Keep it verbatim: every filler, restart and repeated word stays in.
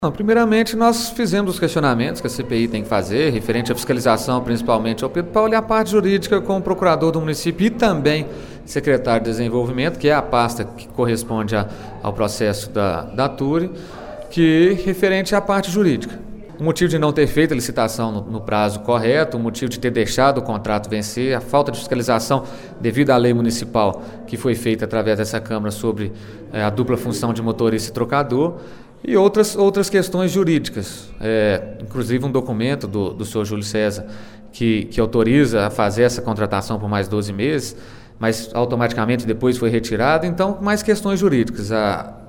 Não, primeiramente, nós fizemos os questionamentos que a C P I tem que fazer, referente à fiscalização, principalmente ao Pedro Paulo, e a parte jurídica com o procurador do município e também secretário de Desenvolvimento, que é a pasta que corresponde a, ao processo da, da Turi, que referente à parte jurídica. O motivo de não ter feito a licitação no, no prazo correto, o motivo de ter deixado o contrato vencer, a falta de fiscalização devido à lei municipal que foi feita através dessa Câmara sobre é, a dupla função de motorista e trocador, e outras, outras questões jurídicas, é, inclusive um documento do, do senhor Júlio César que, que autoriza a fazer essa contratação por mais doze meses, mas automaticamente depois foi retirado, então mais questões jurídicas. A,